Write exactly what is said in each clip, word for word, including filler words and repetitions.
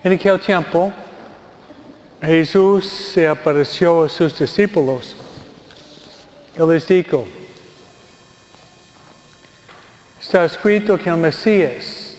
En aquel tiempo, Jesús se apareció a sus discípulos y les dijo, está escrito que el Mesías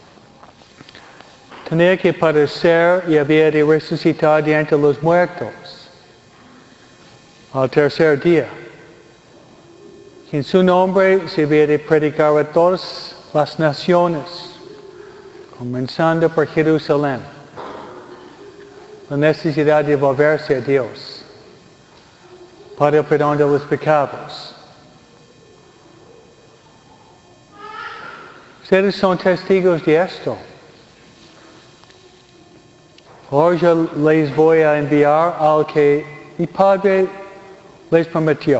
tenía que padecer y había de resucitar de entre los muertos al tercer día. En su nombre se había de predicar a todas las naciones, comenzando por Jerusalén, la necesidad de volverse a Dios para el perdón de los pecados. Ustedes son testigos de esto. Hoy yo les voy a enviar al que mi Padre les prometió.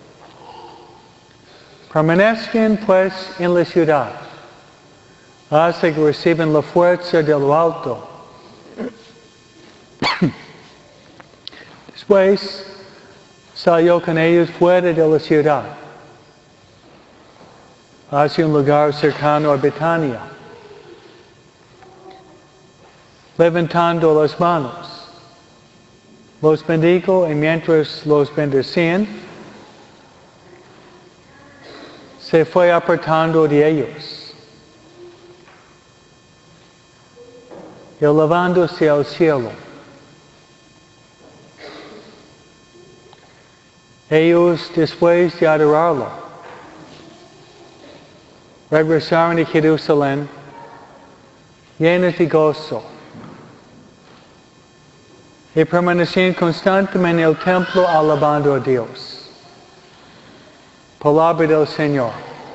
Permanezcan pues en la ciudad hasta que reciban la fuerza de lo alto. Después salió con ellos fuera de la ciudad, hacia un lugar cercano a Betania. Levantando las manos, los bendijo y mientras los bendecían, se fue apartando de ellos. Y elevándose al cielo, ellos, después de adorarlo, regresaron a Jerusalén llenos de gozo y permanecían constantemente en el templo alabando a Dios. Palabra del Señor.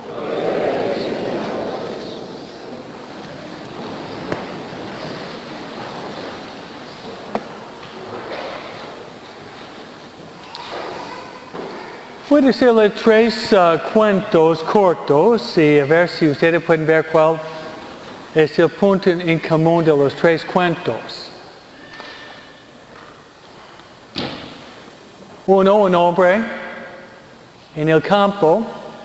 Voy a decirle tres uh, cuentos cortos y a ver si ustedes pueden ver cuál es el punto en común de los tres cuentos. Uno, un hombre en el campo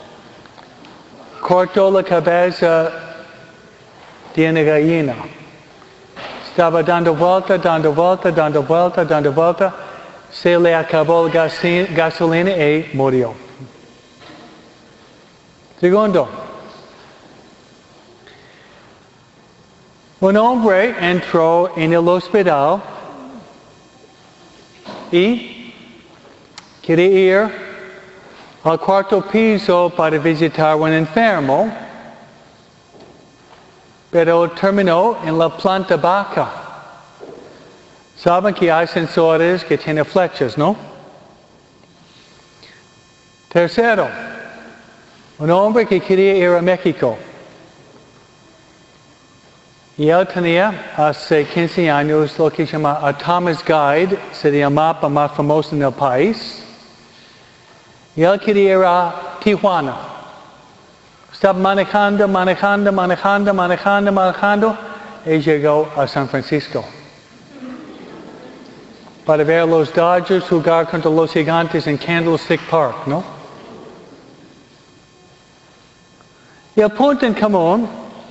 cortó la cabeza de una gallina. Estaba dando vuelta, dando vuelta, dando vuelta, dando vuelta. Se le acabó la gasolina y murió. Segundo, un hombre entró en el hospital y quería ir al cuarto piso para visitar a un enfermo, pero terminó en la planta baja. Saben que hay sensores que tienen flechas, ¿no? Tercero, un hombre que quería ir a México. Y él tenía hace quince años lo que se llama a Thomas Guide, sería el mapa más famoso en el país. Y él quería ir a Tijuana. Estaba manejando, manejando, manejando, manejando, manejando, y llegó a San Francisco. Para ver los Dodgers jugar contra los Gigantes en Candlestick Park, ¿no? Y el punto en común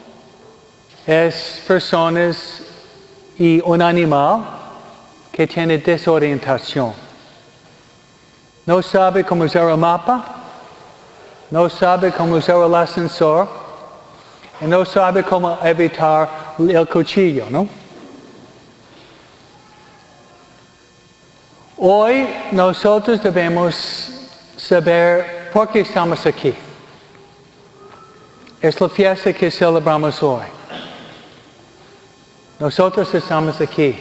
es personas y un animal que tiene desorientación. No sabe cómo usar el mapa, no sabe cómo usar el ascensor, y no sabe cómo evitar el cuchillo, ¿no? Hoy nosotros debemos saber por qué estamos aquí. Es la fiesta que celebramos hoy. Nosotros estamos aquí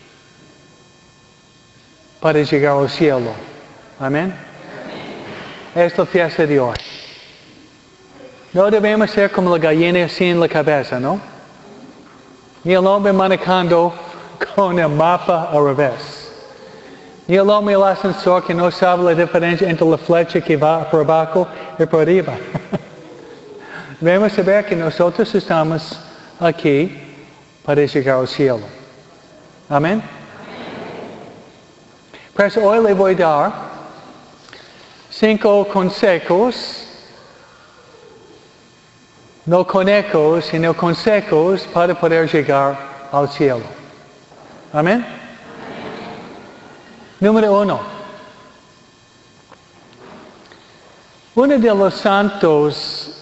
para llegar al cielo. Amén. Es la fiesta de hoy. No debemos ser como la gallina sin la cabeza, ¿no? Ni el hombre manejando con el mapa al revés. Ni el hombre el ascensor que no sabe la diferencia entre la flecha que va por abajo y por arriba. Debemos saber que nosotros estamos aquí para llegar al cielo. Amén. Por eso hoy le voy a dar cinco consejos, no conejos, sino consejos para poder llegar al cielo. Amén. Número uno. Uno de los santos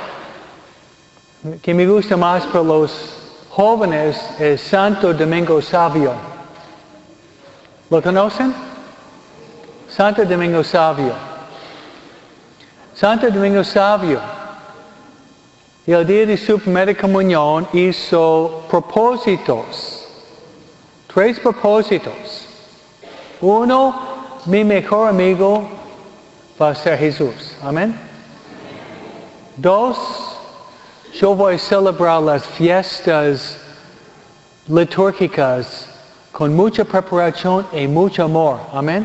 que me gusta más para los jóvenes es Santo Domingo Savio. ¿Lo conocen? Santo Domingo Savio. Santo Domingo Savio, el día de su primera comunión, hizo propósitos. Tres propósitos. Uno, mi mejor amigo va a ser Jesús. Amén. Dos, yo voy a celebrar las fiestas litúrgicas con mucha preparación y mucho amor. Amén.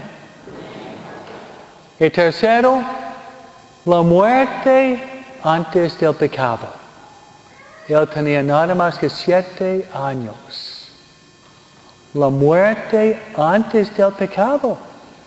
Y tercero, la muerte antes del pecado. Él tenía nada más que siete años. La muerte antes del pecado.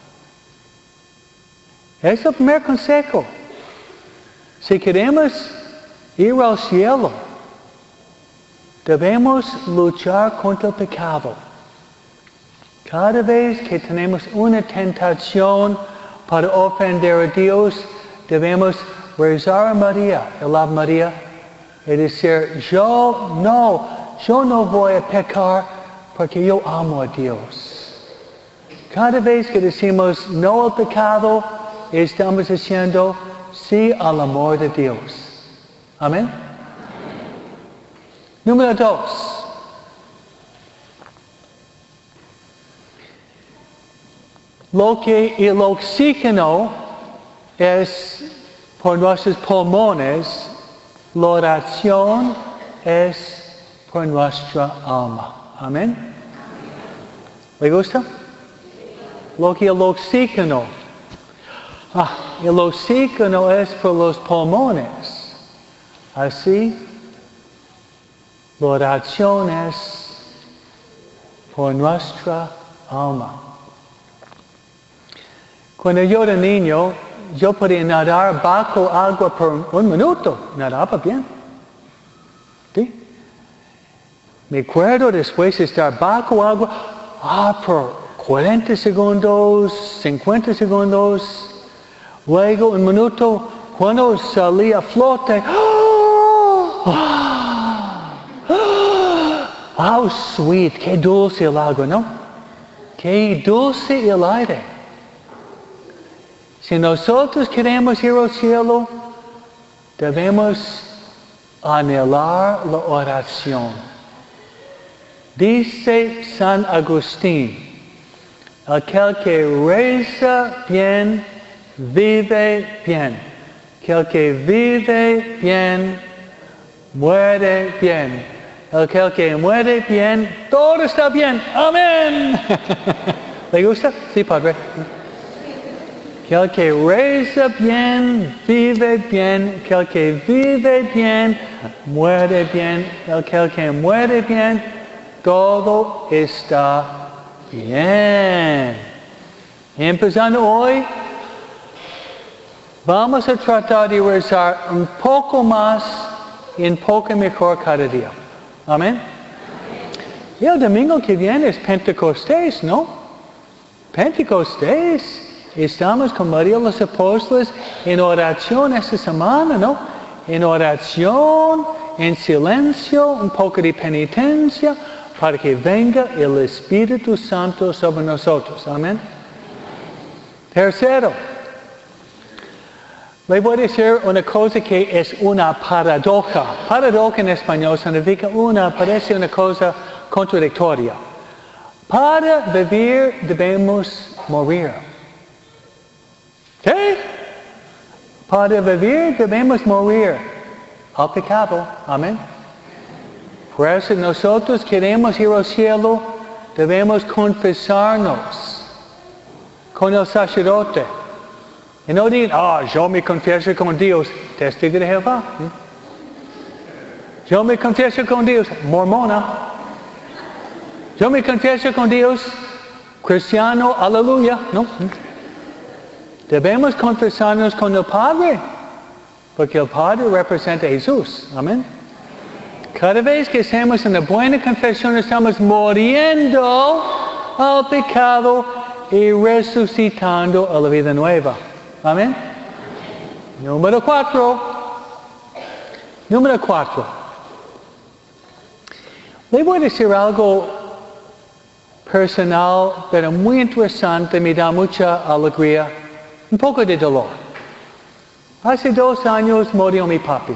Es el primer consejo. Si queremos ir al cielo, debemos luchar contra el pecado. Cada vez que tenemos una tentación para ofender a Dios, debemos rezar a María, el Ave María, y decir, yo no, yo no voy a pecar porque yo amo a Dios. Cada vez que decimos no al pecado, estamos diciendo sí al amor de Dios. Amén. Número dos. Lo que el oxígeno es por nuestros pulmones, la oración es por nuestra alma. Amén. ¿Le gusta? Lo que el oxígeno, ah, el oxígeno es por los pulmones. Así, la oración es por nuestra alma. Cuando yo era niño, yo podía nadar bajo agua por un minuto. Nadaba bien. ¿Sí? Me acuerdo después de estar bajo agua, ah, por cuarenta segundos, cincuenta segundos. Luego, un minuto, cuando salí a flote, ¡oh! ¡Oh, sweet! ¡Qué dulce el agua!, ¿no? ¡Qué dulce el aire! Si nosotros queremos ir al cielo, debemos anhelar la oración. Dice San Agustín, aquel que reza bien, vive bien. Aquel que vive bien, muere bien. Aquel que muere bien, todo está bien. Amén. ¿Le gusta? Sí, Padre. Aquel que reza bien, vive bien. Aquel que vive bien, muere bien. Aquel que muere bien, todo está bien. Empezando hoy, vamos a tratar de rezar un poco más y un poco mejor cada día. Amén. Y el domingo que viene es Pentecostés, ¿no? Pentecostés. Estamos con María los Apóstoles en oración esta semana, ¿no? En oración, en silencio, un poco de penitencia, para que venga el Espíritu Santo sobre nosotros. Amén. Tercero, le voy a decir una cosa que es una paradoja. Paradoja en español significa una, parece una cosa contradictoria. Para vivir debemos morir. ¿Qué? Para vivir debemos morir al pecado. Amén. Por eso nosotros queremos ir al cielo, debemos confesarnos con el sacerdote. Y no digan, ah, oh, yo me confieso con Dios, testigo de Jehová. Yo me confieso con Dios, mormona. Yo me confieso con Dios, cristiano, aleluya. No. Debemos confesarnos con el Padre, porque el Padre representa a Jesús. Amén. Cada vez que hacemos una buena confesión, estamos muriendo al pecado y resucitando a la vida nueva. Amén. Número cuatro. Número cuatro. Le voy a decir algo personal, pero muy interesante, me da mucha alegría, un poco de dolor. Hace dos años murió mi papi.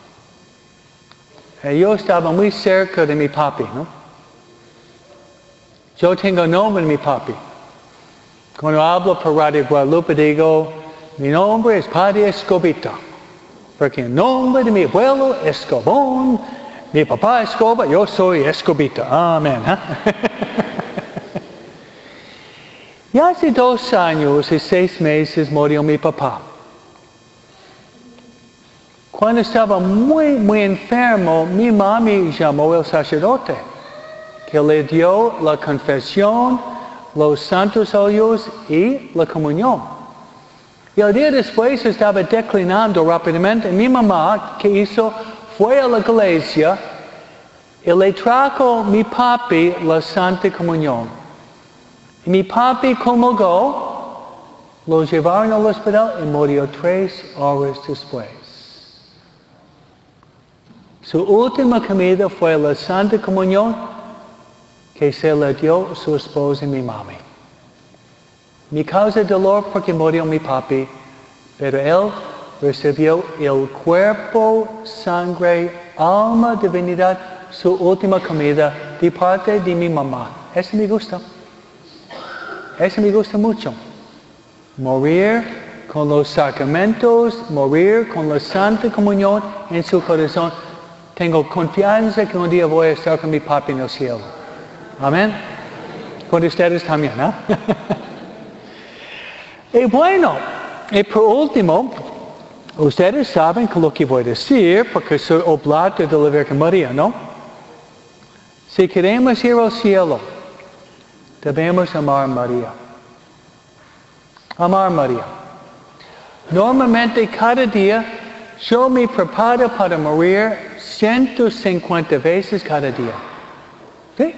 Y yo estaba muy cerca de mi papi, ¿no? Yo tengo nombre de mi papi. Cuando hablo por Radio Guadalupe digo, mi nombre es Padre Escobita, porque el nombre de mi abuelo es Escobón, mi papá Escoba, yo soy Escobita. Amén. ¿eh? Y hace dos años y seis meses murió mi papá. Cuando estaba muy, muy enfermo, mi mami llamó al sacerdote, que le dio la confesión, los santos óleos y la comunión. Y el día después estaba declinando rápidamente. Mi mamá, ¿qué hizo? Fue a la iglesia y le trajo a mi papi la Santa Comunión. Y mi papi comulgó, lo llevaron al hospital y murió tres horas después. Su última comida fue la Santa Comunión que se le dio a su esposa y mi mami. Me causa dolor porque murió mi papi, pero él recibió el cuerpo, sangre, alma, divinidad, su última comida de parte de mi mamá. Eso me gusta. Eso me gusta mucho. Morir con los sacramentos, morir con la Santa Comunión en su corazón. Tengo confianza que un día voy a estar con mi papi en el cielo. Amén. Con ustedes también, ¿no? Y bueno, y por último, ustedes saben que lo que voy a decir, porque soy oblato de la Virgen María, ¿no? Si queremos ir al cielo, debemos amar a María. Amar a María. Normalmente cada día yo me preparo para morir ciento cincuenta veces cada día. ¿Sí?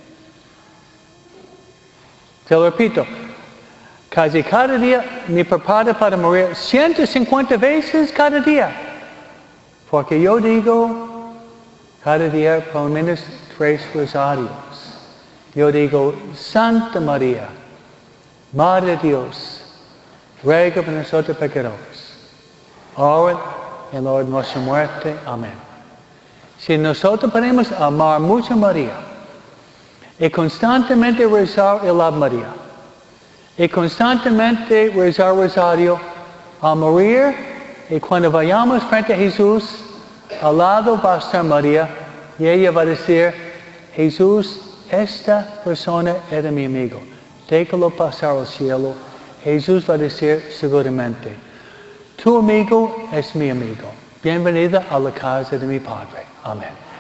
Te lo repito. Casi cada día me preparo para morir ciento cincuenta veces cada día. Porque yo digo cada día por lo menos tres rosarios. Yo digo, Santa María, Madre de Dios, ruega por nosotros pecadores, ahora y en la hora de nuestra muerte. Amén. Si nosotros podemos amar mucho a María y constantemente rezar el Ave María, y constantemente rezar rosario, al morir, y cuando vayamos frente a Jesús, al lado va a estar María, y ella va a decir, Jesús, esta persona era mi amigo, déjalo pasar al cielo. Jesús va a decir seguramente, tu amigo es mi amigo, bienvenida a la casa de mi Padre. Amén.